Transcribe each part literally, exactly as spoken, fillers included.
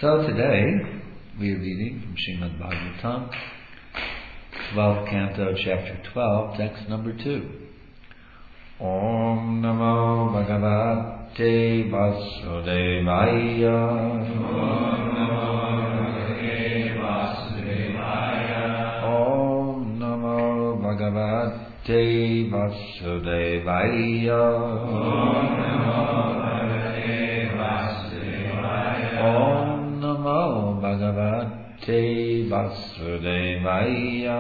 So today we are reading from Srimad Bhagavatam, twelfth canto, chapter twelve, text number two. Om Namo Bhagavate Vasudevaya. Om Namo Bhagavate Vasudevaya. Om Namo Bhagavate Vasudevaya.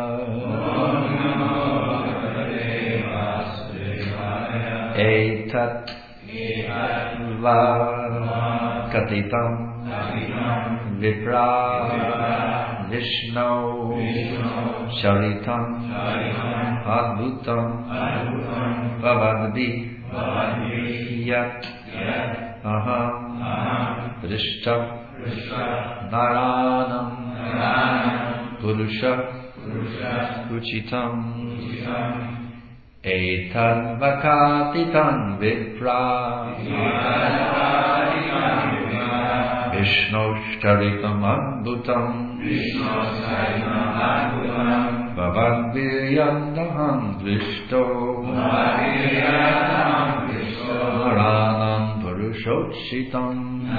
Etat va katitam vipra Vishnu charitam adbhutam vavadvi yat aham Rishta Naranam Purusha Uchitam Etan Vakatitan Vipra Vishnoshcharitam Adbhutam Bhavadviryandaham Drishto Naranam Purushochitam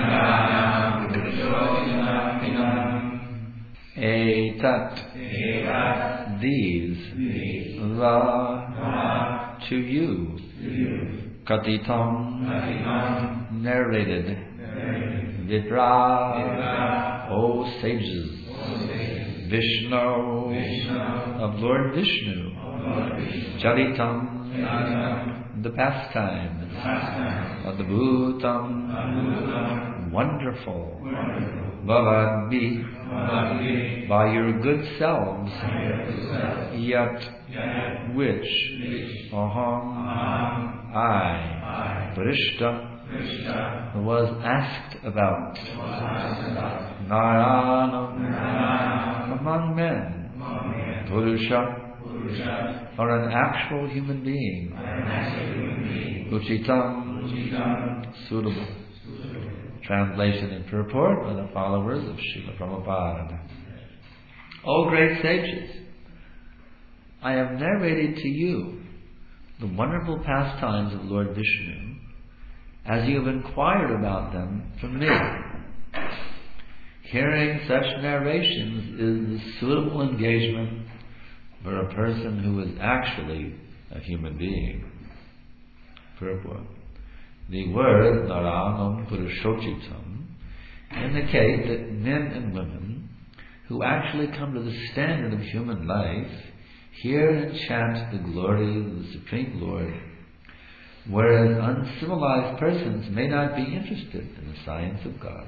Etat, these, va, to you, katitam, narrated, vipra, O sages, Vishnu, of Lord Vishnu, charitam, the pastimes, adbhutam, wonderful, bhavadvi, by your good selves, yet, which, aham, I, Prishta, was asked about, Naranam, among men, Purusha, or an actual human being, Uchitam, suitable. Translation and purport by the followers of Srila Prabhupada. O great sages, I have narrated to you the wonderful pastimes of Lord Vishnu, as you have inquired about them from me. Hearing such narrations is the suitable engagement for a person who is actually a human being. Purport. The word Naranam Purushochitam indicate that men and women who actually come to the standard of human life hear and chant the glory of the Supreme Lord, whereas uncivilized persons may not be interested in the science of God.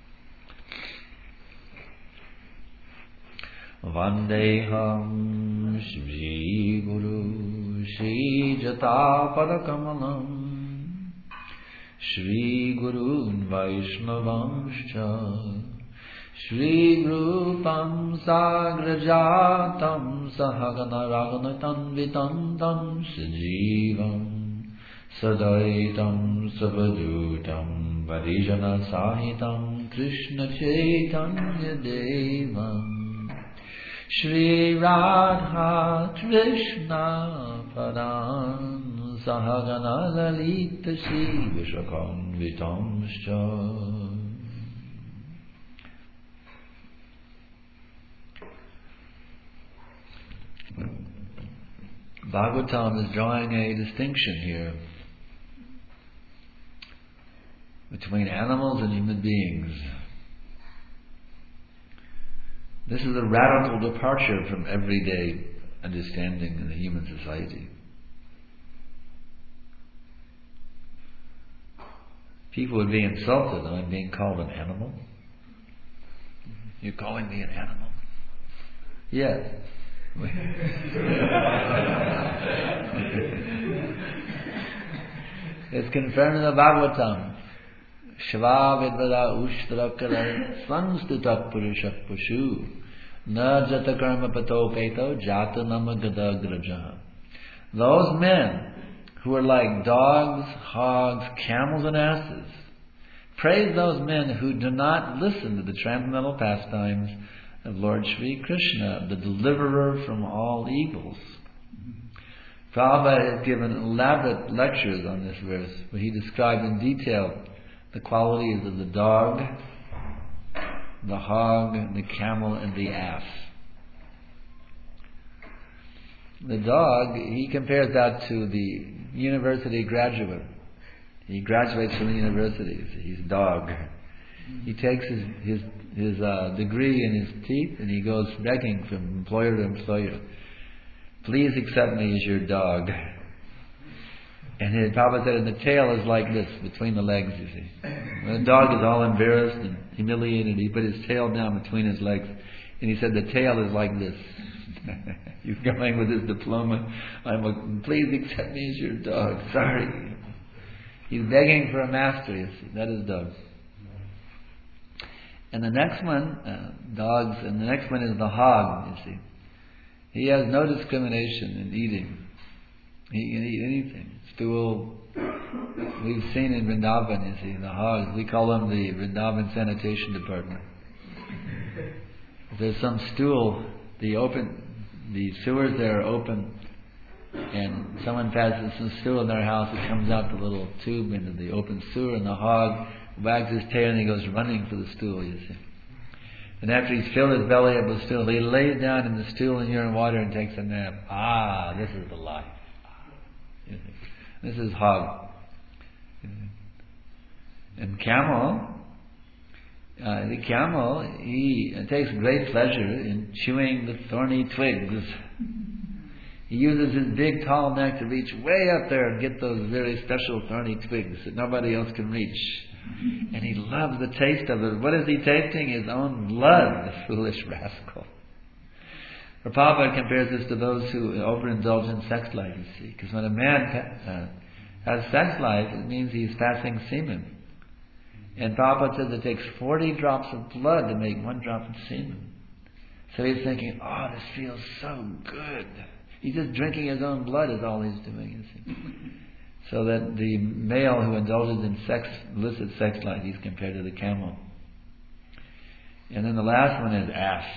Vandeham Shri Guru Shri Jata Padakamalam Shri Gurun Vaishnavamscha Shri Rupam Sagrajatam Sahagana Raganatam Vitantam Sajivam Sadaitam Savadutam Varijana Sahitam Krishna Chaitanya Devam Shri Radha Krishna Padam Sahagana Lalita Shri Vishakam Vitamscha. Bhagavatam is drawing a distinction here between animals and human beings. This is a radical departure from everyday understanding in the human society. People would be insulted that I'm being called an animal. You're calling me an animal? Yes. It's confirmed in the Bhagavatam. Shva vidvada ushtrakara sanstutak purushak pashu na jata karma pato peto jata nama gada graja. Those men who are like dogs, hogs, camels and asses, Praise those men who do not listen to the transcendental pastimes of Lord Sri Krishna, the deliverer from all evils. Prabhupada has given elaborate lectures on this verse, where he described in detail the qualities of the dog, the hog, the camel, and the ass. The dog, he compares that to the university graduate. He graduates from the university. He's a dog. He takes his his, his uh, degree in his teeth and he goes begging from employer to employer. Please accept me as your dog. And his Papa said, and the tail is like this, between the legs, you see. When the dog is all embarrassed and humiliated, he put his tail down between his legs. And he said, the tail is like this. He's going with his diploma. I'm a, please accept me as your dog. Sorry. He's begging for a master, you see. That is dog. And the next one, uh, dogs, and the next one is the hog, you see. He has no discrimination in eating. He can eat anything. Stool. We've seen in Vrindavan, you see, the hogs. We call them the Vrindavan Sanitation Department. If there's some stool, the open, the sewers there are open, and someone passes some stool in their house, it comes out the little tube into the open sewer, and the hog wags his tail and he goes running for the stool, you see. And after he's filled his belly up with stool, he lays down in the stool and urine water and takes a nap. Ah, this is the life. This is hog. And camel, uh, the camel, he takes great pleasure in chewing the thorny twigs. He uses his big tall neck to reach way up there and get those very special thorny twigs that nobody else can reach. And he loves the taste of it. What is he tasting? His own blood, the foolish rascal. Prabhupada compares this to those who overindulge in sex life, you see. Because when a man uh, has sex life, it means he's passing semen. And Prabhupada says it takes forty drops of blood to make one drop of semen. So he's thinking, oh, this feels so good. He's just drinking his own blood is all he's doing, you see. So that the male who indulges in sex, illicit sex life, he's compared to the camel. And then the last one is ass.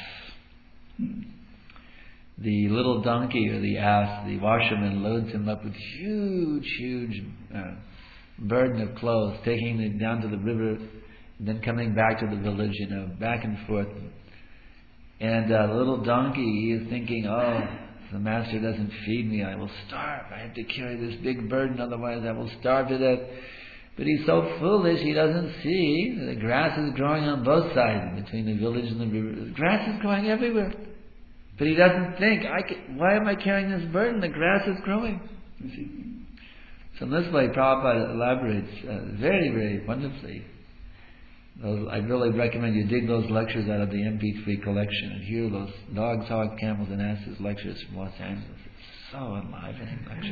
The little donkey or the ass, the washerman loads him up with huge, huge uh, burden of clothes, taking it down to the river, and then coming back to the village, you know, back and forth. And uh, the little donkey, he is thinking, oh, if the master doesn't feed me, I will starve. I have to carry this big burden, otherwise I will starve to death. But he's so foolish, he doesn't see the grass is growing on both sides, between the village and the river. The grass is growing everywhere. But he doesn't think, I can, why am I carrying this burden? The grass is growing. You see? So in this way, Prabhupada elaborates uh, very, very wonderfully. Those, I really recommend you dig those lectures out of the M P three collection and hear those dogs, hogs, camels, and asses lectures from Los Angeles. It's so enlivening lectures.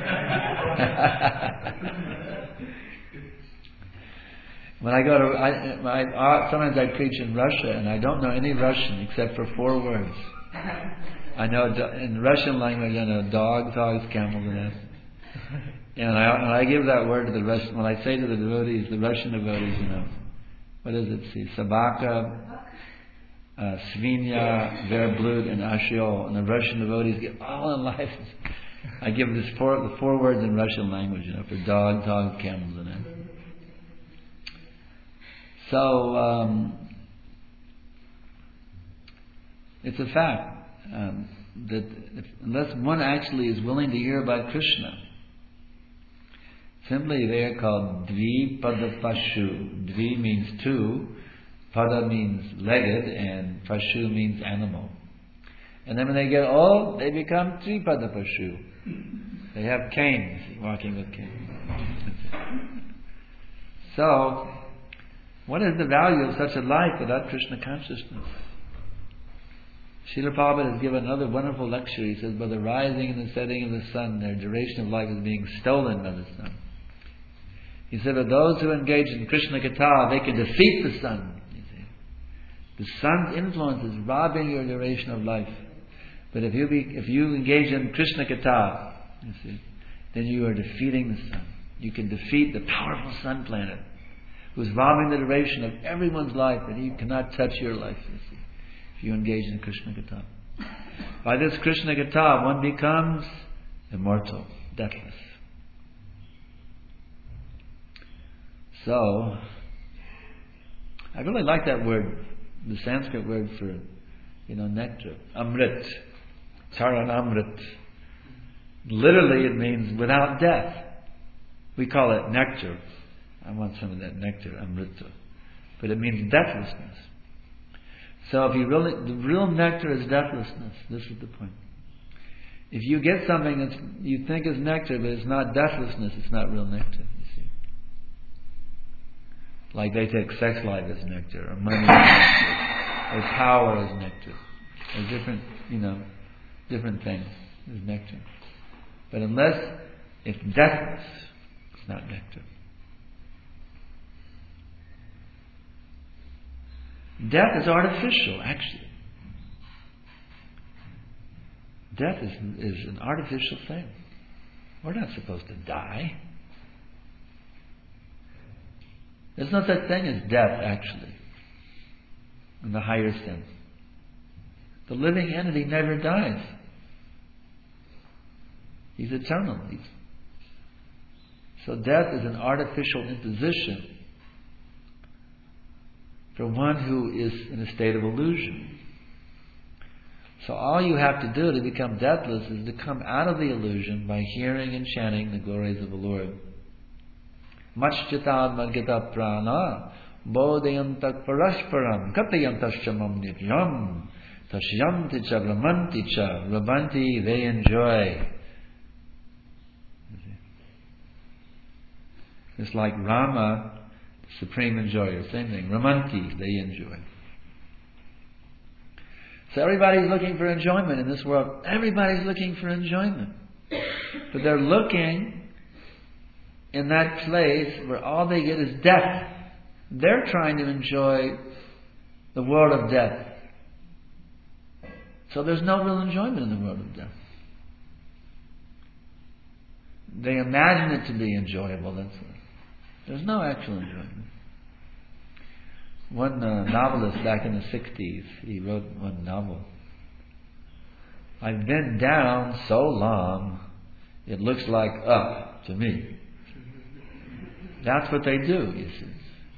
When I go to, I, I, sometimes I preach in Russia and I don't know any Russian except for four words. I know in Russian language I know dogs, hogs, camels, and asses. And I, when I give that word to the Russian, when I say to the devotees, the Russian devotees, you know, what does it see? Sabaka, uh, Svinya, Verblut, and Ashiol. And the Russian devotees get all in life. I give this four, the four words in Russian language, you know, for dogs, hogs, camels, and asses. So, um, it's a fact um, that if, unless one actually is willing to hear about Krishna, simply they are called Dvi-pada Pashu. Dvi means two, Pada means legged, and Pashu means animal. And then when they get old, they become Tri-pada Pashu. They have canes, walking with canes. So, what is the value of such a life without Krishna consciousness? Srila Prabhupada has given another wonderful lecture. He says, by the rising and the setting of the sun, their duration of life is being stolen by the sun. He said, but those who engage in Krishna Katha, they can defeat the sun. You see. The sun's influence is robbing your duration of life. But if you be, if you engage in Krishna Katha, you see, then you are defeating the sun. You can defeat the powerful sun planet who's vomiting the duration of everyone's life, and he cannot touch your life, you see, if you engage in Krishna Katha. By this Krishna Katha, one becomes immortal, deathless. So, I really like that word, the Sanskrit word for, you know, nectar, amrit, charanamrit. Literally, it means without death. We call it nectar. I want some of that nectar, amrita. But it means deathlessness. So if you really, the real nectar is deathlessness. This is the point. If you get something that you think is nectar, but it's not deathlessness, it's not real nectar, you see. Like they take sex life as nectar, or money as nectar, or power as nectar, or different, you know, different things as nectar. But unless it's deathless, it's not nectar. Death is artificial, actually. Death is, is an artificial thing. We're not supposed to die. There's no such thing as death, actually, in the higher sense. The living entity never dies. He's eternal. He's so death is an artificial imposition for one who is in a state of illusion. So all you have to do to become deathless is to come out of the illusion by hearing and chanting the glories of the Lord. Machchitad madgita prana bodhayantak parashparam katayantashamam nityam tashyanti cha ramanti cha rabanti, they enjoy. It's like Rama, supreme enjoyer, same thing. Ramanti, they enjoy. So everybody's looking for enjoyment in this world. Everybody's looking for enjoyment. But they're looking in that place where all they get is death. They're trying to enjoy the world of death. So there's no real enjoyment in the world of death. They imagine it to be enjoyable, that's it. There's no actual enjoyment. One uh, novelist back in the sixties, he wrote one novel. I've been down so long, it looks like up to me. That's what they do, you see.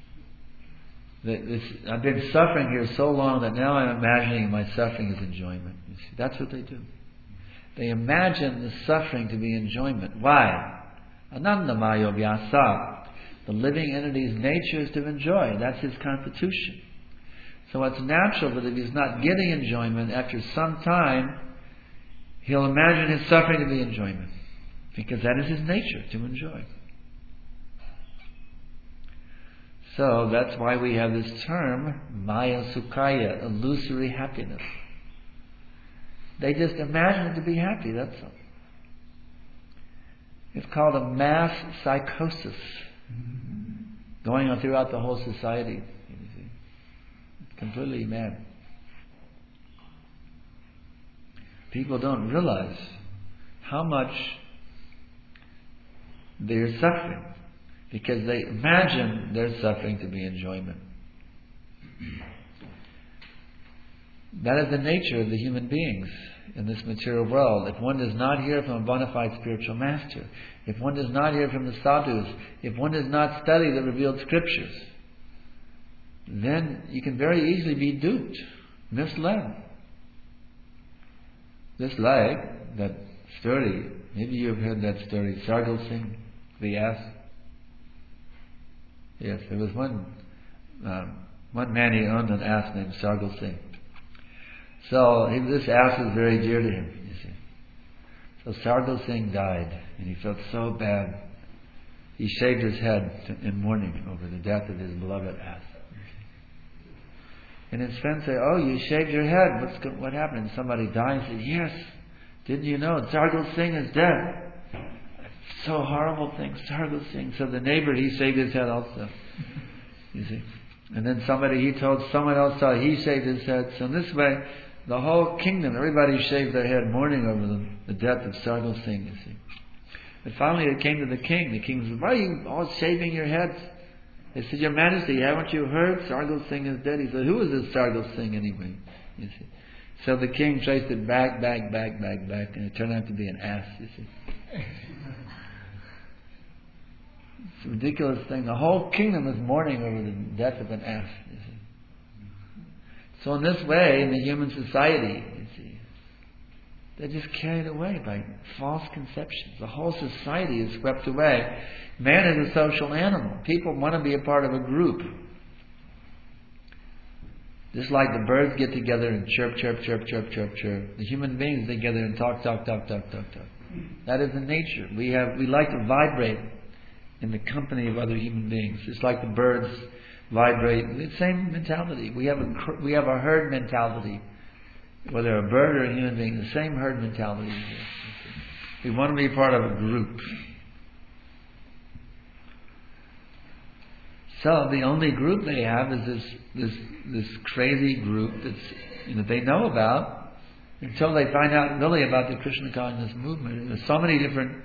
It's, I've been suffering here so long that now I'm imagining my suffering as enjoyment. You see, that's what they do. They imagine the suffering to be enjoyment. Why? Anandamayo vyasa. The living entity's nature is to enjoy. That's his constitution. So it's natural that if he's not getting enjoyment, after some time, he'll imagine his suffering to be enjoyment. Because that is his nature, to enjoy. So that's why we have this term, Maya Sukhaya, illusory happiness. They just imagine it to be happy, that's all. It's called a mass psychosis going on throughout the whole society. You see. It's completely mad. People don't realize how much they're suffering because they imagine their suffering to be enjoyment. That is the nature of the human beings in this material world. If one does not hear from a bona fide spiritual master, if one does not hear from the sadhus, if one does not study the revealed scriptures, then you can very easily be duped, misled. Just like that story, maybe you've heard that story, Sargal Singh, the ass. Yes, there was one um, one man, he owned an ass named Sargal Singh. So he, this ass was very dear to him, you see. So Sargal Singh died, and he felt so bad. He shaved his head in mourning over the death of his beloved ass. And his friends say, "Oh, you shaved your head. What's go- what happened?" And somebody died. He said, "Yes. Didn't you know Sargal Singh is dead?" So horrible thing, Sargal Singh. So the neighbor, he shaved his head also. You see. And then somebody, he told someone else, saw he shaved his head. So in this way, the whole kingdom, everybody shaved their head mourning over the, the death of Sargal Singh, you see. But finally it came to the king. The king said, "Why are you all shaving your heads?" They said, Your Majesty, haven't you heard Sargo Singh is dead? He said, who is this Sargo Singh anyway? You see. So the king traced it back, back, back, back, back, and it turned out to be an ass, you see. It's a ridiculous thing. The whole kingdom is mourning over the death of an ass, you see. So in this way, in the human society, you see, they're just carried away by false conceptions. The whole society is swept away. Man is a social animal. People want to be a part of a group. Just like the birds get together and chirp, chirp, chirp, chirp, chirp, chirp. The human beings get together and talk, talk, talk, talk, talk, talk. That is the nature. We have we like to vibrate in the company of other human beings. Just like the birds vibrate. The same mentality. We have a we have a herd mentality. Whether a bird or a human being, the same herd mentality. We want to be part of a group. So the only group they have is this this this crazy group that's you know they know about until they find out really about the Krishna consciousness movement. There's so many different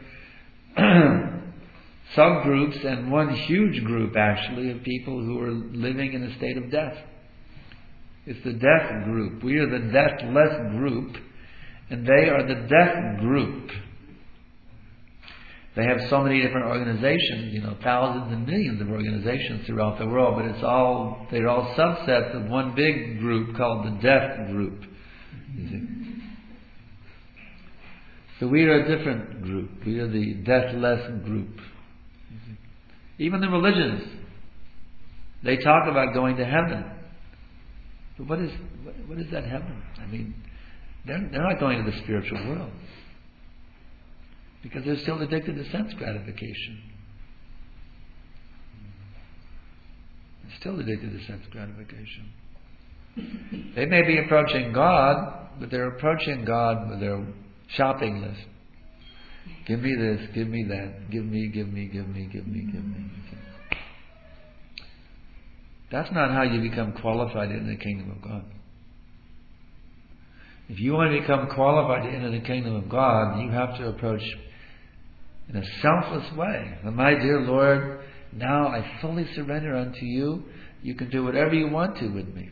subgroups and one huge group actually of people who are living in a state of death. It's the death group. We are the deathless group, and they are the death group. They have so many different organizations, you know, thousands and millions of organizations throughout the world, but it's all they're all subsets of one big group called the death group. You see? So we are a different group. We are the deathless group. Even the religions, they talk about going to heaven. But what is what, what is that heaven? I mean, they're, they're not going to the spiritual world. Because they're still addicted to sense gratification. They're still addicted to sense gratification. They may be approaching God, but they're approaching God with their shopping list. Give me this, give me that, give me, give me, give me, give me, give me. That's not how you become qualified in the kingdom of God. If you want to become qualified to enter the kingdom of God, you have to approach in a selfless way. And my dear Lord, now I fully surrender unto you. You can do whatever you want to with me.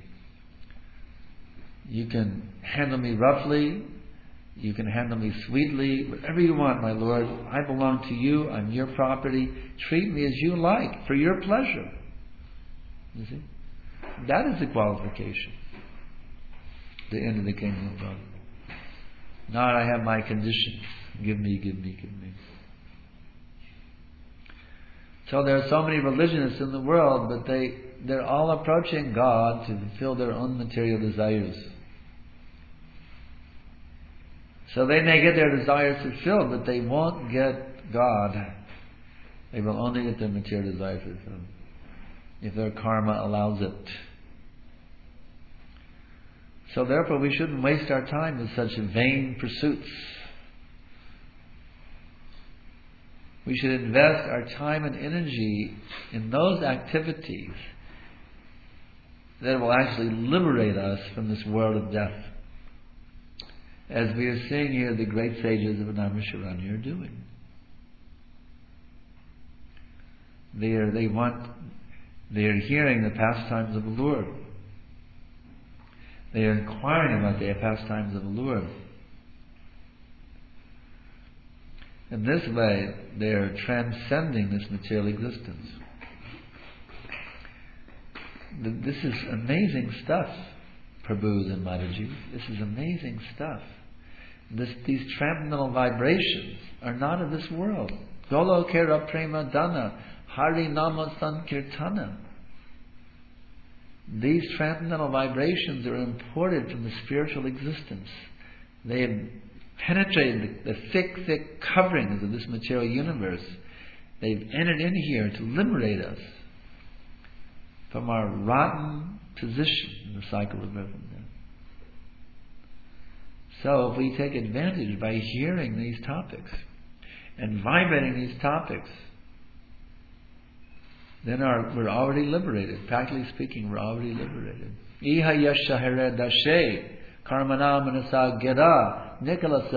You can handle me roughly. You can handle me sweetly. Whatever you want, my Lord. I belong to you. I'm your property. Treat me as you like, for your pleasure. You see? That is the qualification to enter the kingdom of God. Not I have my conditions. Give me, give me, give me. So there are so many religionists in the world, but they, they're all approaching God to fulfill their own material desires. So they may get their desires fulfilled, but they won't get God. They will only get their material desires fulfilled if their karma allows it. So therefore we shouldn't waste our time with such vain pursuits. We should invest our time and energy in those activities that will actually liberate us from this world of death. As we are seeing here the great sages of Naimisharanya are doing. They are, they want, they are hearing the pastimes of the Lord. They are inquiring about the pastimes of the Lord. In this way, they are transcending this material existence. This is amazing stuff, Prabhus and Mataji. This is amazing stuff. This, these transcendental vibrations are not of this world. Golokera prema dana, hari nama sankirtana. These transcendental vibrations are imported from the spiritual existence. They have penetrated the, the thick, thick coverings of this material universe. They've entered in here to liberate us from our rotten position in the cycle of birth and death. So if we take advantage by hearing these topics and vibrating these topics, then our, we're already liberated. Practically speaking, we're already liberated. Iha yasha here dashe karmana manasa gera nikala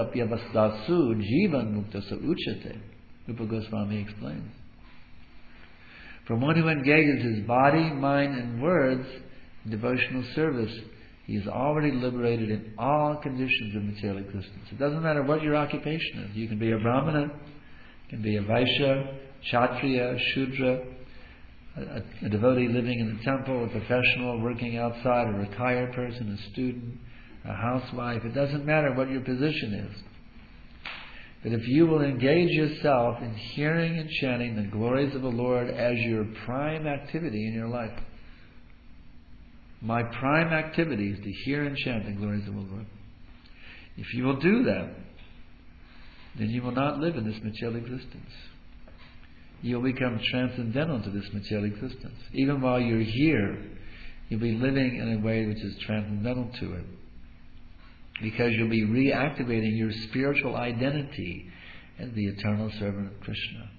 sapyavastasu jivan muktasa uchate. Rupa Goswami explains. For one who engages his body, mind and words in devotional service, he is already liberated in all conditions of material existence. It doesn't matter what your occupation is. You can be a Brahmana, you can be a Vaishya, Kshatriya, Shudra, a, a devotee living in the temple, a professional working outside, a retired person, a student, a housewife. It doesn't matter what your position is. But if you will engage yourself in hearing and chanting the glories of the Lord as your prime activity in your life, my prime activity is to hear and chant the glories of the Lord. If you will do that, then you will not live in this material existence. You will become transcendental to this material existence. Even while you're here, you'll be living in a way which is transcendental to it. Because you'll be reactivating your spiritual identity as the eternal servant of Krishna.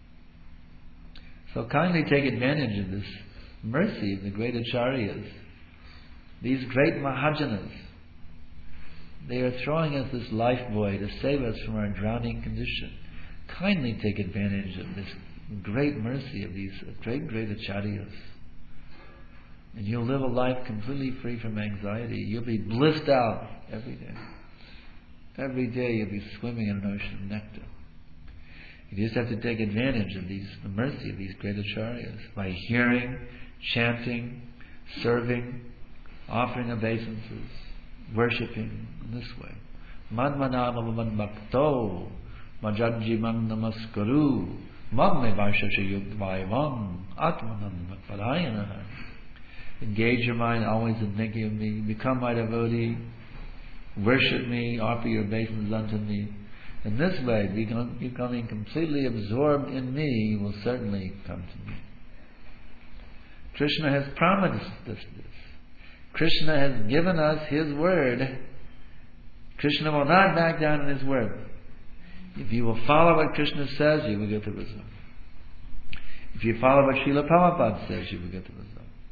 So kindly take advantage of this mercy of the great Acharyas. These great Mahajanas, they are throwing us this life buoy to save us from our drowning condition. Kindly take advantage of this great mercy of these great, great Acharyas. And you'll live a life completely free from anxiety. You'll be blissed out every day. Every day you'll be swimming in an ocean of nectar. You just have to take advantage of these, the mercy of these great acharyas by hearing, chanting, serving, offering obeisances, worshipping in this way. Manmanamavan bhakto majajjiman namaskaru mamme vaishashayugvaivam atmanam parayana. Engage your mind always in thinking of me. Become my devotee. Worship me. Offer your obeisances unto me. In this way, become, becoming completely absorbed in me, you will certainly come to me. Krishna has promised us this. Krishna has given us His word. Krishna will not back down on His word. If you will follow what Krishna says, you will get the result. If you follow what Srila Prabhupada says, you will get the result.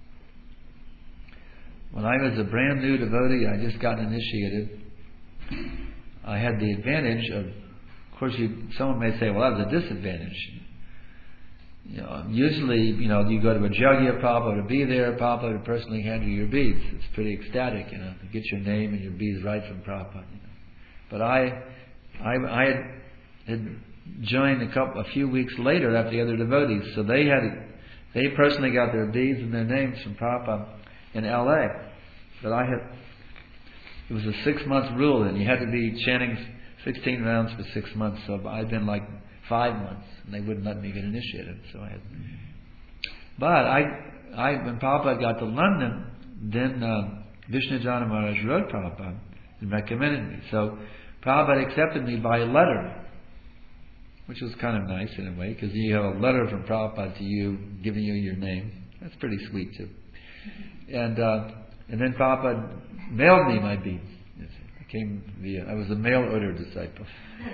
When I was a brand new devotee, I just got initiated, I had the advantage of, of course, you, someone may say, well, that was a disadvantage. You know, usually, you know, you go to a Jagya Prabhupada to be there, Prabhupada would personally hand you your beads. It's pretty ecstatic, you know, to get your name and your beads right from Prabhupada. You know. But I, I, I had, had joined a couple, a few weeks later after the other devotees, so they had, they personally got their beads and their names from Prabhupada in L A. But I had, it was a six month rule, and you had to be chanting sixteen rounds for six months. So I'd been like five months, and they wouldn't let me get initiated. So I had. But I, I when Prabhupada got to London, then uh, Vishnujana Maharaj wrote Prabhupada and recommended me. So Prabhupada accepted me by letter, which was kind of nice in a way, because you have a letter from Prabhupada to you, giving you your name. That's pretty sweet too. And uh, and then Prabhupada mailed me my beads. I came via, I was a mail order disciple.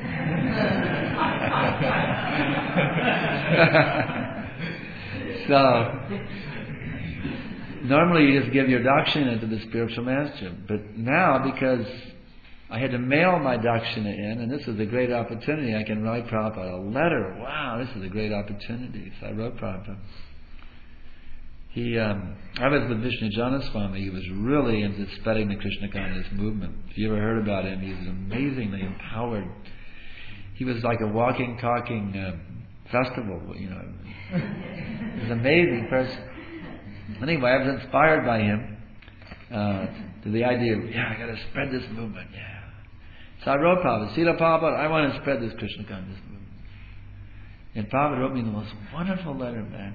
So normally you just give your dakshina to the spiritual master, but now because I had to mail my dakshina in, and this was a great opportunity, I can write Prabhupada a letter. Wow, this is a great opportunity. So I wrote Prabhupada. He, um, I was with Vishnujana Swami. He was really into spreading the Krishna consciousness movement. If you ever heard about him, he's amazingly empowered. He was like a walking, talking uh, festival, you know. He was an amazing person. Anyway, I was inspired by him uh, to the idea of, yeah, I got to spread this movement, yeah. So I wrote Prabhupada, Srila Prabhupada, I want to spread this Krishna consciousness movement. And Prabhupada wrote me the most wonderful letter back.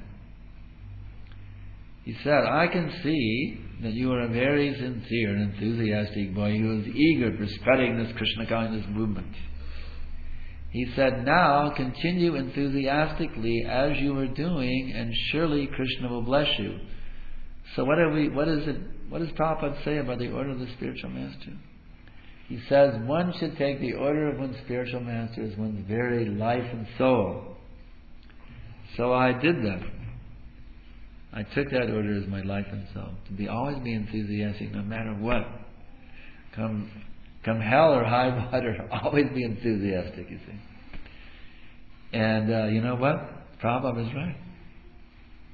He said, I can see that you are a very sincere and enthusiastic boy who is eager for spreading this Krishna consciousness movement. He said, now continue enthusiastically as you are doing, and surely Krishna will bless you. So what are we? What is it? What does Prabhupada say about the order of the spiritual master? He says one should take the order of one's spiritual master as one's very life and soul. So I did that. I took that order as my life and soul, to be always be enthusiastic no matter what. Come come hell or high water, always be enthusiastic, you see. And uh, you know what? Prabhupada was right.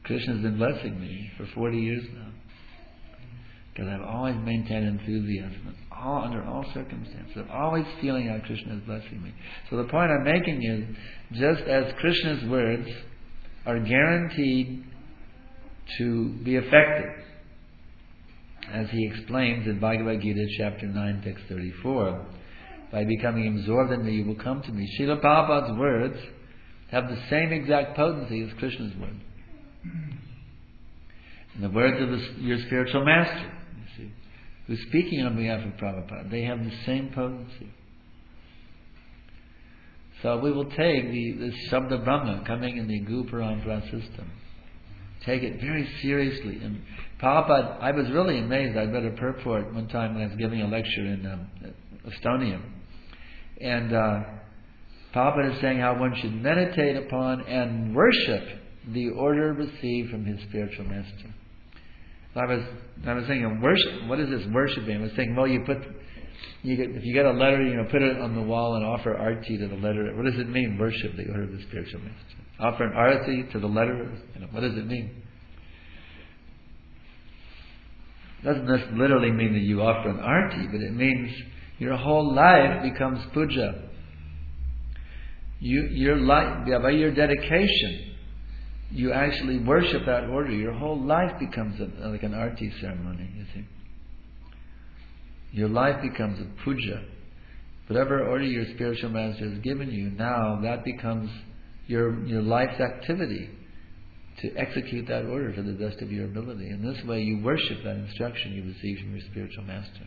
Krishna's been blessing me for forty years now. Because I've always maintained enthusiasm all, under all circumstances. I'm always feeling how Krishna is blessing me. So the point I'm making is, just as Krishna's words are guaranteed to be effective, as he explains in Bhagavad Gita chapter nine, text thirty-four, by becoming absorbed in me, you will come to me. Srila Prabhupada's words have the same exact potency as Krishna's words. And the words of the, your spiritual master, you see, who's speaking on behalf of Prabhupada, they have the same potency. So we will take the, the Shabda Brahma coming in the Guru Parampara system, take it very seriously. And Prabhupada, I was really amazed. I read a purport one time when I was giving a lecture in um, Estonia. And uh, Prabhupada is saying how one should meditate upon and worship the order received from his spiritual master. So I was I was thinking, worship. What is this worshiping? I was thinking, well, you put you get if you get a letter, you know, put it on the wall and offer arti to the letter. What does it mean? Worship the order of the spiritual master. Offer an arati to the letter. You know, what does it mean? Doesn't this literally mean that you offer an arti, but it means your whole life becomes puja. You, your life, by your dedication, you actually worship that order. Your whole life becomes a, like an arti ceremony, you see. Your life becomes a puja. Whatever order your spiritual master has given you, now that becomes your your life's activity to execute that order to the best of your ability. In this way, you worship that instruction you received from your spiritual master.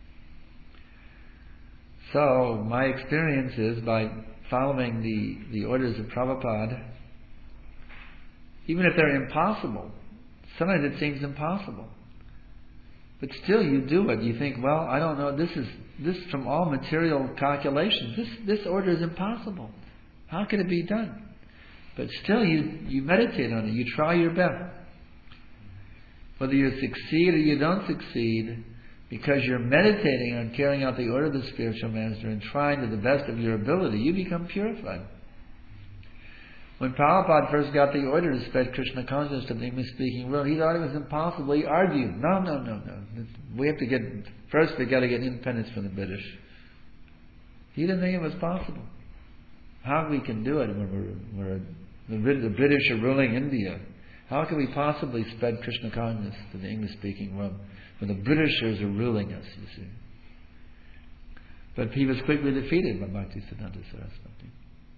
So, my experience is, by following the, the orders of Prabhupada, even if they're impossible, sometimes it seems impossible, but still you do it. You think, well, I don't know, this is, this from all material calculations, this, this order is impossible. How can it be done? But still you, you meditate on it, you try your best. Whether you succeed or you don't succeed, because you're meditating on carrying out the order of the spiritual master and trying to the best of your ability, you become purified. When Prabhupada first got the order to spread Krishna consciousness to the English-speaking world, he thought it was impossible. He argued, no, no, no, no. We have to get, first we got to get independence from the British. He didn't think it was possible. How we can do it when we're, we're the British are ruling India? How can we possibly spread Krishna consciousness to the English-speaking world when the Britishers are ruling us, you see? But he was quickly defeated by Bhaktisiddhanta Saraswati.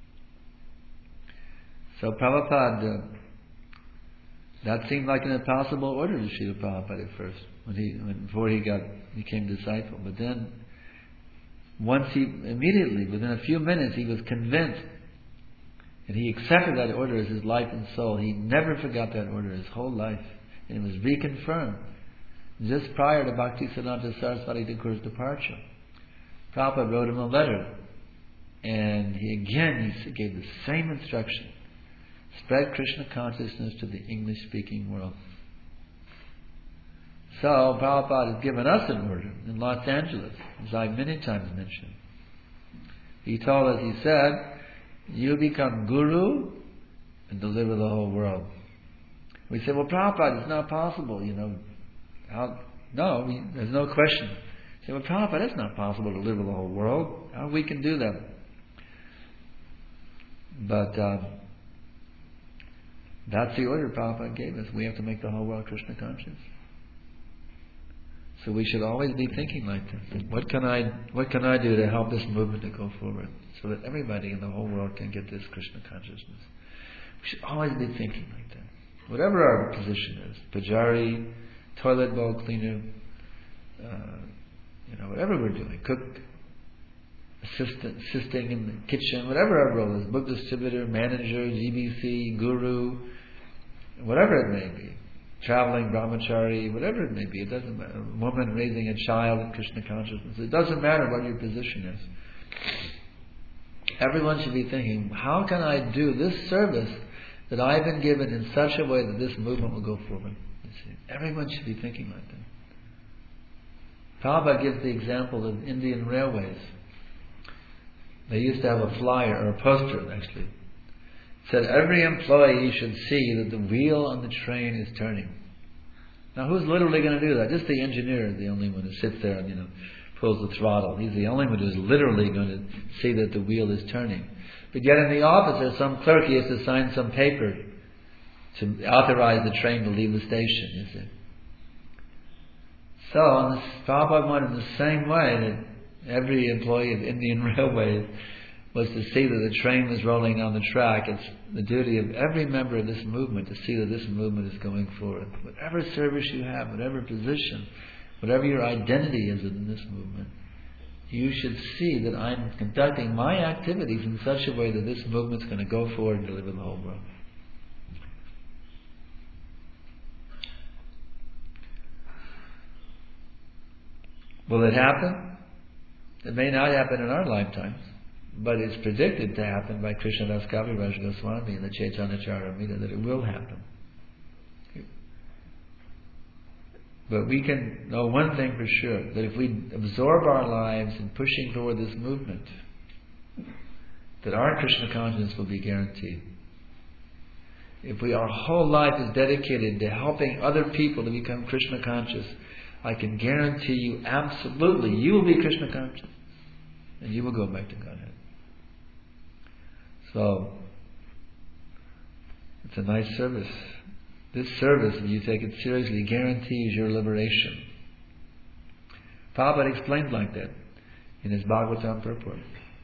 So Prabhupada, uh, that seemed like an impossible order to Srila Prabhupada at first, when he, when, before he got became disciple. But then, once he, immediately, within a few minutes, he was convinced, and he accepted that order as his life and soul. He never forgot that order his whole life, and it was reconfirmed just prior to Bhaktisiddhanta Saraswati Thakur's departure. Prabhupada wrote him a letter, and he again he gave the same instruction: spread Krishna consciousness to the English-speaking world. So Prabhupada has given us an order in Los Angeles, as I've many times mentioned. He told us, he said, you become guru and deliver the whole world. We said, well, Prabhupada, it's not possible, you know. How, no, we, there's no question. We said, well, Prabhupada, it's not possible to deliver the whole world. How we can do that? But uh, that's the order Prabhupada gave us. We have to make the whole world Krishna conscious. So we should always be thinking like this. What can I what can I do to help this movement to go forward, so that everybody in the whole world can get this Krishna consciousness? We should always be thinking like that. Whatever our position is, pujari, toilet bowl cleaner, uh, you know, whatever we're doing, cook, assistant, assisting in the kitchen, whatever our role is, book distributor, manager, G B C, guru, whatever it may be. Traveling brahmachari, whatever it may be, it doesn't matter. A woman raising a child in Krishna consciousness, it doesn't matter what your position is. Everyone should be thinking, how can I do this service that I've been given in such a way that this movement will go forward? You see, everyone should be thinking like that. Prabhupada gives the example of Indian Railways. They used to have a flyer, or a poster actually, said every employee should see that the wheel on the train is turning. Now, who's literally going to do that? Just the engineer is the only one who sits there and, you know, pulls the throttle. He's the only one who's literally going to see that the wheel is turning. But yet in the office there's some clerk, he has to sign some paper to authorize the train to leave the station, you see. So, on the Prabhupada wanted in the same way that every employee of Indian Railways was to see that the train was rolling on the track. It's the duty of every member of this movement to see that this movement is going forward. Whatever service you have, whatever position, whatever your identity is in this movement, you should see that I'm conducting my activities in such a way that this movement's going to go forward and deliver the whole world. Will it happen? It may not happen in our lifetimes, but it's predicted to happen by Krishnadas Kaviraj Goswami and the Chaitanya Charitamrita that it will happen. But we can know one thing for sure, that if we absorb our lives in pushing forward this movement, that our Krishna consciousness will be guaranteed. If we, our whole life is dedicated to helping other people to become Krishna conscious, I can guarantee you absolutely you will be Krishna conscious and you will go back to Godhead. So, it's a nice service. This service, if you take it seriously, guarantees your liberation. Prabhupada explained like that in his Bhagavatam purport.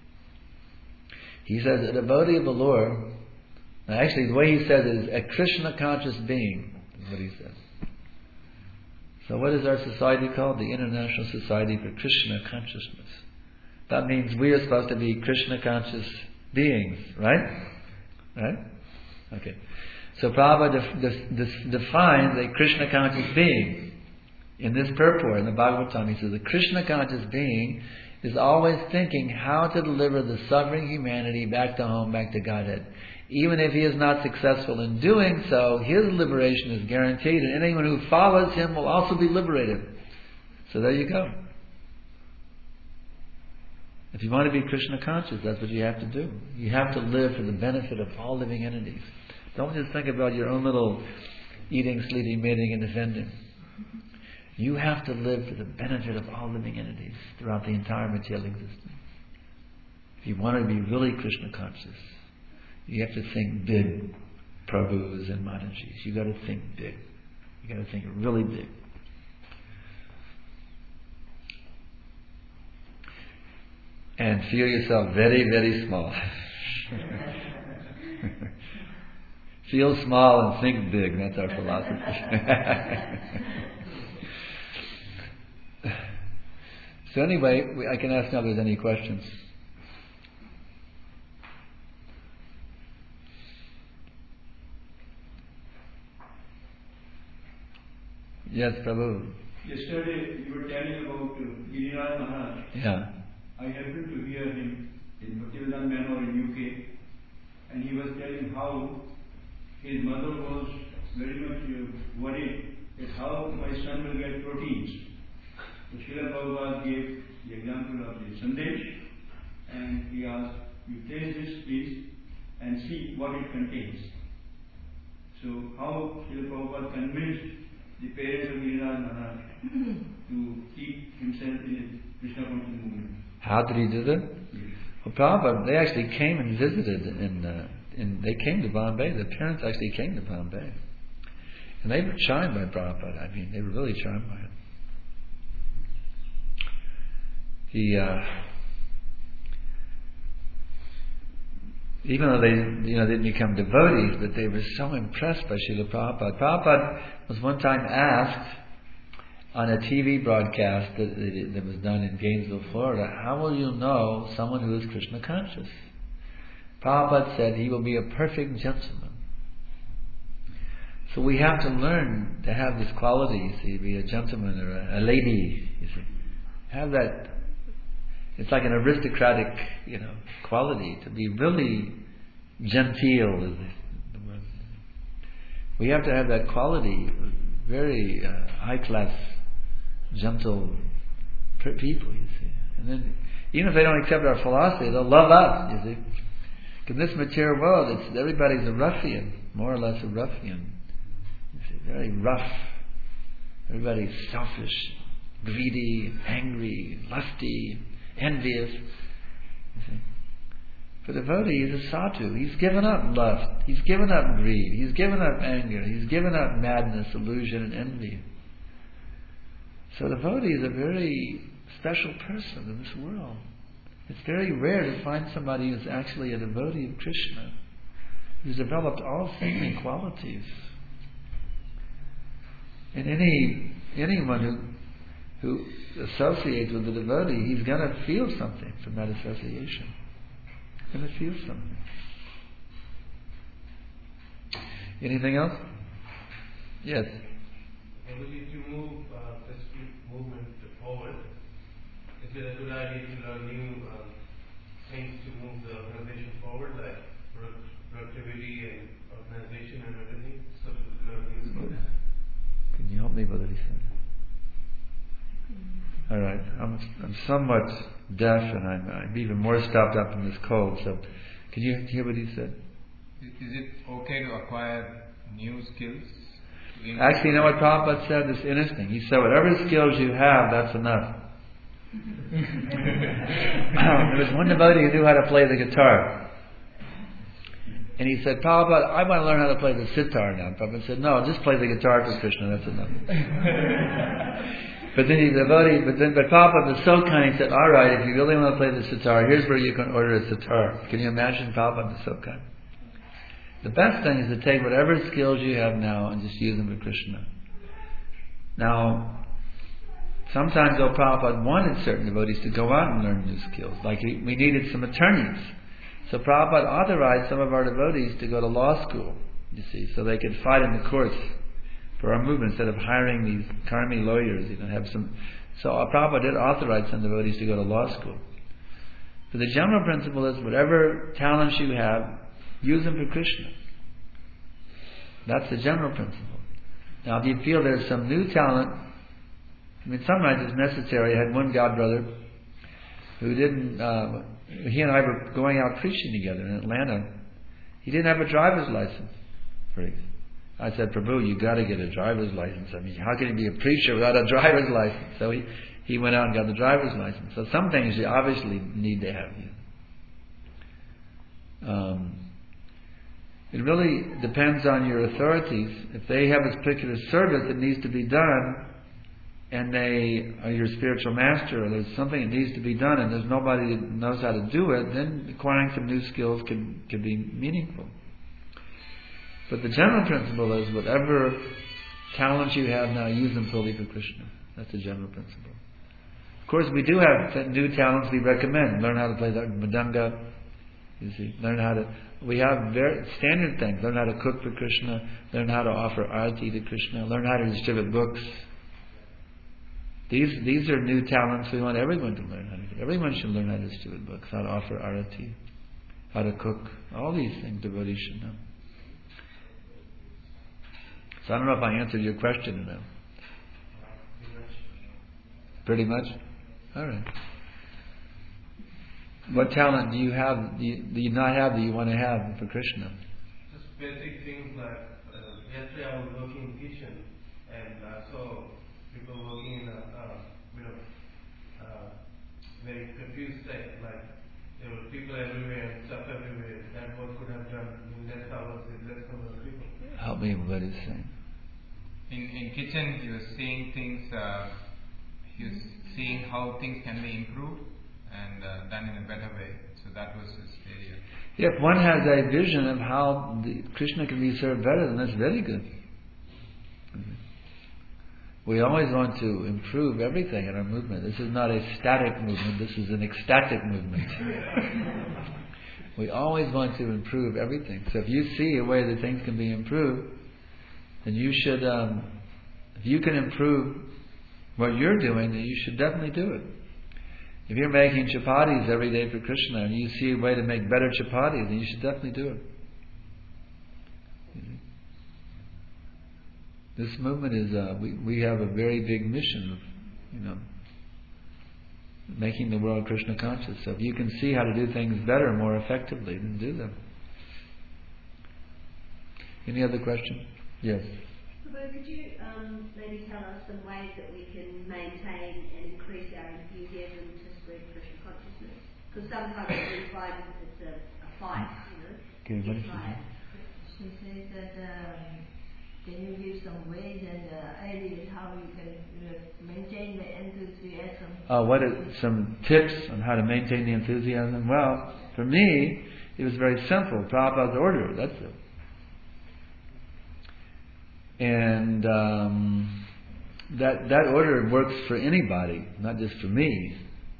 He says, a devotee of the Lord, now actually the way he says it is a Krishna conscious being, is what he says. So what is our society called? The International Society for Krishna Consciousness. That means we are supposed to be Krishna conscious beings, right? Right? Okay. So Prabhupada def, def, defines a Krishna conscious being in this purport, in the Bhagavatam. He says the Krishna conscious being is always thinking how to deliver the suffering humanity back to home, back to Godhead. Even if he is not successful in doing so, his liberation is guaranteed, and anyone who follows him will also be liberated. So there you go. If you want to be Krishna conscious, that's what you have to do. You have to live for the benefit of all living entities. Don't just think about your own little eating, sleeping, mating, and defending. You have to live for the benefit of all living entities throughout the entire material existence. If you want to be really Krishna conscious, you have to think big, Prabhus and Matajis. You got to think big. You got to think really big. And feel yourself very, very small. Feel small and think big. That's our philosophy. So anyway, I can ask now if there's any questions. Yes, Prabhu. Yesterday you were telling about uh, Giriraj Maharaj. Yeah. I happened to hear him in Bhaktivedanta Manor in U K, and he was telling how his mother was very much uh, worried that how my son will get proteins. So Srila Prabhupada gave the example of the Sandesh, and he asked, you taste this please and see what it contains. So how Srila Prabhupada convinced the parents of Giriraj Maharaj to keep himself in a Krishna conscious movement. How did he do that? Yes. Well, Prabhupada, they actually came and visited in, uh, in, they came to Bombay. The parents actually came to Bombay. And they were charmed by Prabhupada. I mean, they were really charmed by him. He, uh, even though they, you know, didn't become devotees, but they were so impressed by Srila Prabhupada. Prabhupada was one time asked on a T V broadcast that, that was done in Gainesville, Florida, how will you know someone who is Krishna conscious? Prabhupada said he will be a perfect gentleman. So we have to learn to have this quality, you see, to be a gentleman or a, a lady, you see. Have that, it's like an aristocratic, you know, quality, to be really genteel is the word. We have to have that quality, very uh, high-class, gentle people, you see. And then, even if they don't accept our philosophy, they'll love us, you see. In this material world, it's everybody's a ruffian, more or less a ruffian. You see, very rough. Everybody's selfish, greedy, angry, lusty, envious. You see. For the devotee, he's a sadhu. He's given up lust. He's given up greed. He's given up anger. He's given up madness, illusion, and envy. So the devotee is a very special person in this world. It's very rare to find somebody who's actually a devotee of Krishna, who's developed all saintly qualities. And any anyone who who associates with the devotee, he's going to feel something from that association. He's going to feel something. Anything else? Yes. Maybe to move uh, this movement forward, is it a good idea to learn new um, things to move the organization forward, like productivity and organization and everything? So to learn new skills. Can you help me with what he said? All right, I'm I'm somewhat deaf and I'm, I'm even more stopped up in this cold. So, can you hear what he said? Is it okay to acquire new skills? Actually, you know what Prabhupada said? It's interesting. He said, whatever skills you have, that's enough. There was one devotee who knew how to play the guitar. And he said, Prabhupada, I want to learn how to play the sitar now. Prabhupada said, no, just play the guitar for Krishna, that's enough. But then he devotee, but then, but Prabhupada was so kind, he said, alright, if you really want to play the sitar, here's where you can order a sitar. Can you imagine? Prabhupada was so kind. The best thing is to take whatever skills you have now and just use them for Krishna. Now, sometimes though Prabhupada wanted certain devotees to go out and learn new skills. Like we we needed some attorneys. So Prabhupada authorized some of our devotees to go to law school, you see, so they could fight in the courts for our movement instead of hiring these karmi lawyers, you know, have some. So uh, Prabhupada did authorize some devotees to go to law school. So the general principle is whatever talents you have, use them for Krishna. That's the general principle. Now if you feel there's some new talent, I mean sometimes it's necessary. I had one godbrother who didn't, uh, he and I were going out preaching together in Atlanta. He didn't have a driver's license. I said, Prabhu, you got to get a driver's license. I mean, how can you be a preacher without a driver's license? So he, he went out and got the driver's license. So some things you obviously need to have. Um, it really depends on your authorities. If they have a particular service that needs to be done, and they are your spiritual master, or there's something that needs to be done, and there's nobody that knows how to do it, then acquiring some new skills can, can be meaningful. But the general principle is whatever talents you have now, use them fully for Krishna. That's the general principle. Of course, we do have new talents we recommend. Learn how to play the mridanga. You see, learn how to. We have very standard things. Learn how to cook for Krishna. Learn how to offer arati to Krishna. Learn how to distribute books. These these are new talents we want everyone to learn how to do. Everyone should learn how to distribute books, how to offer arati, how to cook. All these things devotees should know. So I don't know if I answered your question enough. Pretty much? Alright. What talent do you have, do you, do you not have that you want to have for Krishna? Just basic things like, uh, yesterday I was working in the kitchen and I saw people working in a, uh, you know, uh, very confused state, like there were people everywhere and stuff everywhere. That what could have done in less hours with less number of people. Help me with what he's saying. In in kitchen, he was seeing things. Uh, he was seeing how things can be improved and uh, done in a better way. So that was his area. Yeah, if one has a vision of how the Krishna can be served better, then that's very good. Mm-hmm. We always want to improve everything in our movement. This is not a static movement. This is an ecstatic movement. We always want to improve everything. So if you see a way that things can be improved, then you should, um, if you can improve what you're doing, then you should definitely do it. If you're making chapatis every day for Krishna and you see a way to make better chapatis, then you should definitely do it. This movement is, uh, we, we have a very big mission of, you know, making the world Krishna conscious. So if you can see how to do things better, more effectively, then do them. Any other question? Yes. Prabhu, could you um, maybe tell us some ways that we can maintain and increase our enthusiasm to spread Krishna consciousness? Because sometimes we find it's a, a fight, you know. Okay, what is it? Fight. She says that um, can you give some ways and uh, ideas how you can you know, maintain the enthusiasm? Uh, what are some tips on how to maintain the enthusiasm? Well, for me, it was very simple. Prabhupada's order, that's it. And um, that that order works for anybody, not just for me.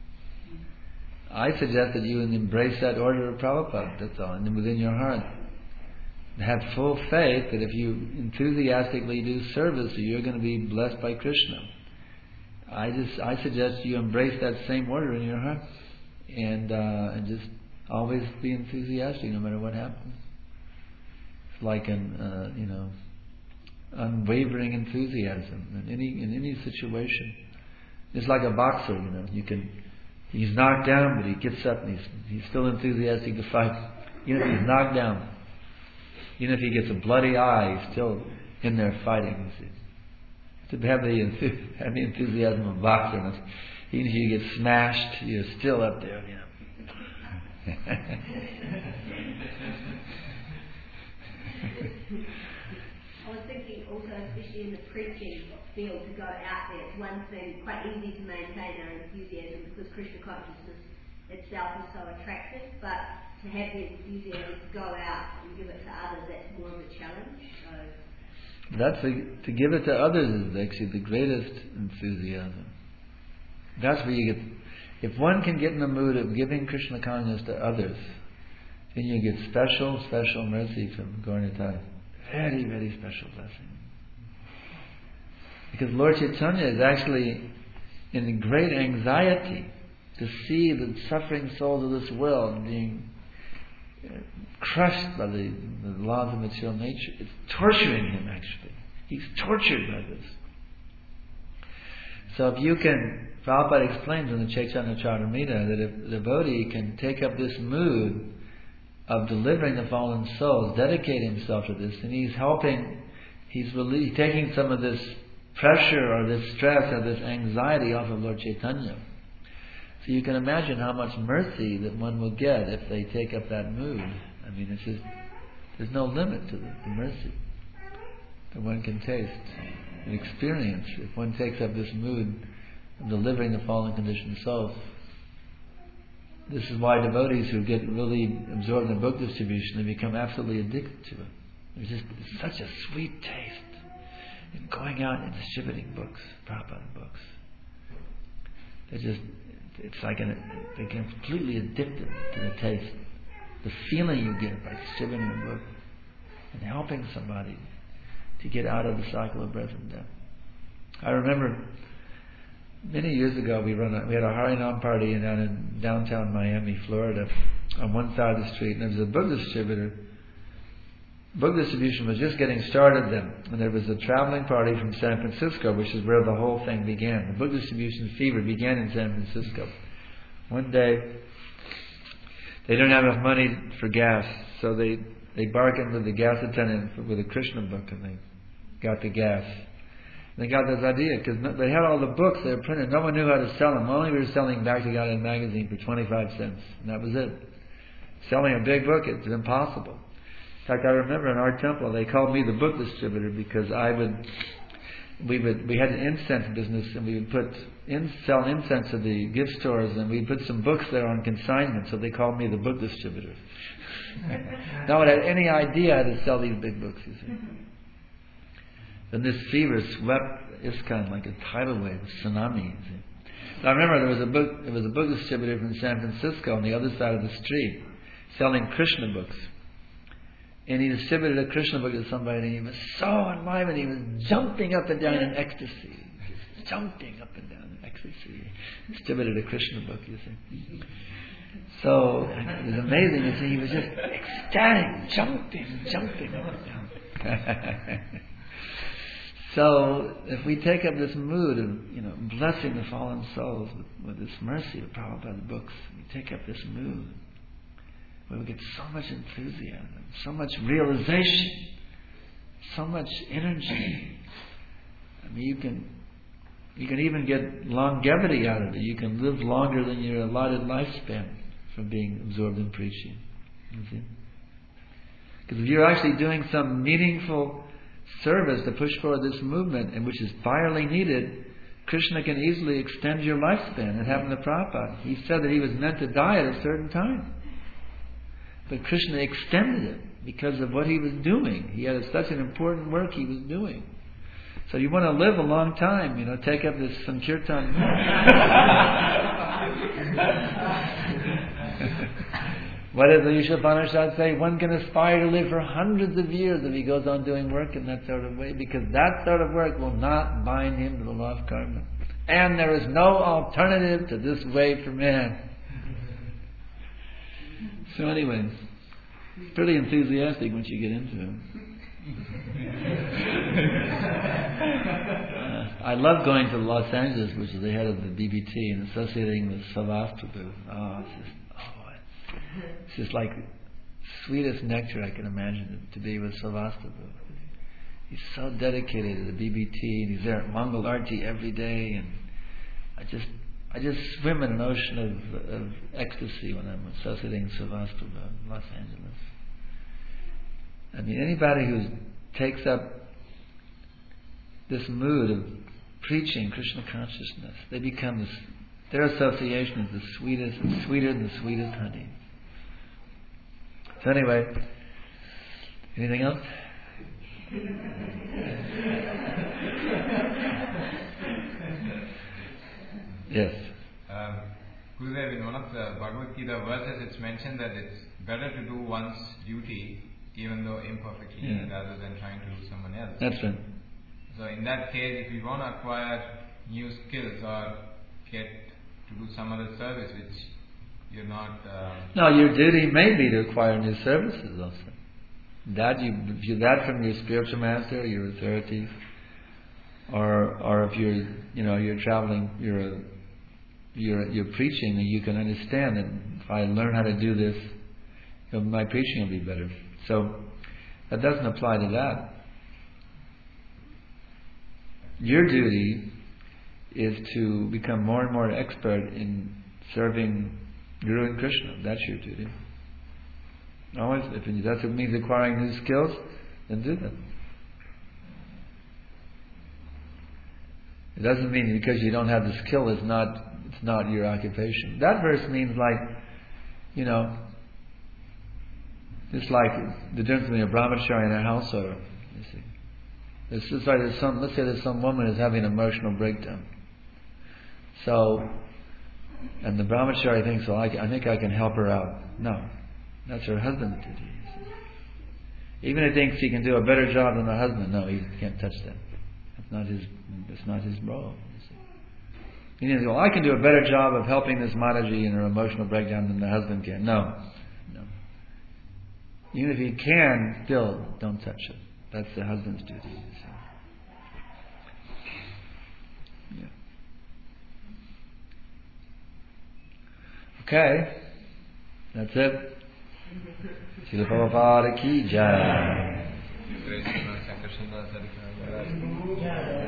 I suggest that you embrace that order of Prabhupada, that's all, and then within your heart. Have full faith that if you enthusiastically do service, you're going to be blessed by Krishna. I just I suggest you embrace that same order in your heart, and uh, and just always be enthusiastic no matter what happens. It's like an uh, you know unwavering enthusiasm in any in any situation. It's like a boxer, you know. You can he's knocked down, but he gets up and he's he's still enthusiastic to fight. Even if he's knocked down. Even if he gets a bloody eye, he's still in there fighting. You see. To have the, have the enthusiasm of a boxer, even if you get smashed, you're still up there. You know. I was thinking also, especially in the preaching field, to go out there. It's one thing, quite easy to maintain our enthusiasm because Krishna consciousness itself is so attractive, but to have the enthusiasm to go out and give it to others, that's more of a challenge. So that's a, to give it to others is actually the greatest enthusiasm. That's where you get. If one can get in the mood of giving Krishna consciousness to others, then you get special, special mercy from Gaura-Nitai. Very, very special blessing. Because Lord Chaitanya is actually in great anxiety to see the suffering souls of this world being crushed by the, the laws of material nature. It's torturing him, actually. He's tortured by this. So if you can, Prabhupada explains in the Chaitanya Charitamrita that if the devotee can take up this mood of delivering the fallen souls, dedicate himself to this, and he's helping, he's really taking some of this pressure or this stress or this anxiety off of Lord Chaitanya. So you can imagine how much mercy that one will get if they take up that mood. I mean, it's just, there's no limit to the, the mercy that one can taste and experience if one takes up this mood of delivering the fallen conditioned souls. This is why devotees who get really absorbed in book distribution, they become absolutely addicted to it. It's just it's such a sweet taste in going out and distributing books, Prabhupada books. They just, it's like an, they get completely addicted to the taste, the feeling you get by distributing a book and helping somebody to get out of the cycle of birth and death. I remember many years ago we run a, we had a Harinam party down in downtown Miami, Florida, on one side of the street, and there was a book distributor. Book distribution was just getting started then, and there was a traveling party from San Francisco, which is where the whole thing began. The book distribution fever began in San Francisco. One day, they didn't have enough money for gas, so they, they bargained with the gas attendant for, with a Krishna book, and they got the gas. And they got this idea, because no, they had all the books, they were printed, no one knew how to sell them. Only we were selling Bhakti Gaudiya magazine for twenty-five cents, and that was it. Selling a big book, it's impossible. In fact, I remember in our temple they called me the book distributor because I would, we would, we had an incense business and we would put in, sell incense at the gift stores and we'd put some books there on consignment, so they called me the book distributor. No one had any idea how to sell these big books, you see. And this fever swept ISKCON like a tidal wave, a tsunami. You see. So I remember there was a book, there was a book distributor from San Francisco on the other side of the street, selling Krishna books. And he distributed a Krishna book to somebody, and he was so enlivened, he was jumping up and down in ecstasy. Just jumping up and down in ecstasy. He distributed a Krishna book, you see. So, it was amazing, you see, he was just ecstatic, jumping, jumping up and down. So, if we take up this mood of, you know, blessing the fallen souls with, with this mercy of Prabhupada's books, we take up this mood where we get so much enthusiasm, so much realization, so much energy. I mean, you can you can even get longevity out of it. You can live longer than your allotted lifespan from being absorbed in preaching. You see? Because if you're actually doing some meaningful service to push forward this movement, and which is direly needed, Krishna can easily extend your lifespan. It happened to Prabhupada. He said that he was meant to die at a certain time, but Krishna extended it because of what he was doing. He had such an important work he was doing. So you want to live a long time, you know, take up this Sankirtan. What does the Upanishad say? One can aspire to live for hundreds of years if he goes on doing work in that sort of way, because that sort of work will not bind him to the law of karma. And there is no alternative to this way for man. So anyway, it's pretty enthusiastic once you get into it. uh, I love going to Los Angeles, which is the head of the B B T, and associating with Sarvasprabhu. Oh, it's just It's just like the sweetest nectar I can imagine to be with Sarvasprabhu. He's so dedicated to the B B T, and he's there at Mangal Arti every day, and I just I just swim in an ocean of, of ecstasy when I'm associating Sarvasprabhu in Los Angeles. I mean, anybody who takes up this mood of preaching Krishna consciousness, they become this, their association is the sweetest, sweeter than the sweetest honey. So anyway, anything else? Yes. Um, Gurudev, in one of the Bhagavad Gita verses, it's mentioned that it's better to do one's duty, even though imperfectly, Yeah. rather than trying to do someone else. That's right. So in that case, if we want to acquire new skills or get to do some other service which you're not... Uh, no, your duty may be to acquire new services also. That you, if you that from your spiritual master, your authorities, or or if you're you know you're traveling, you're you're you're preaching, and you can understand that if I learn how to do this, you know, my preaching will be better. So that doesn't apply to that. Your duty is to become more and more expert in serving Guru and Krishna. That's your duty. Always, if that's what means acquiring new skills, then do that. It doesn't mean because you don't have the skill, it's not it's not your occupation. That verse means like, you know, it's like the difference between a brahmachari and a householder. You see, it's just like there's some. Let's say there's some woman who's having an emotional breakdown. So, and the brahmachari thinks, well, I, I think I can help her out. No, that's her husband's duty. Even if he thinks he can do a better job than her husband, no, he can't touch that. That's not his. That's not his role. You see. He needs to go, well, I can do a better job of helping this Mataji in her emotional breakdown than the husband can. No, no. Even if he can, still don't touch it. That's the husband's duty. You see. Yeah. Okay, that's it. Srila Prabhupada ki jai. Grace, Sankarshan Das Adhikar Maharaj.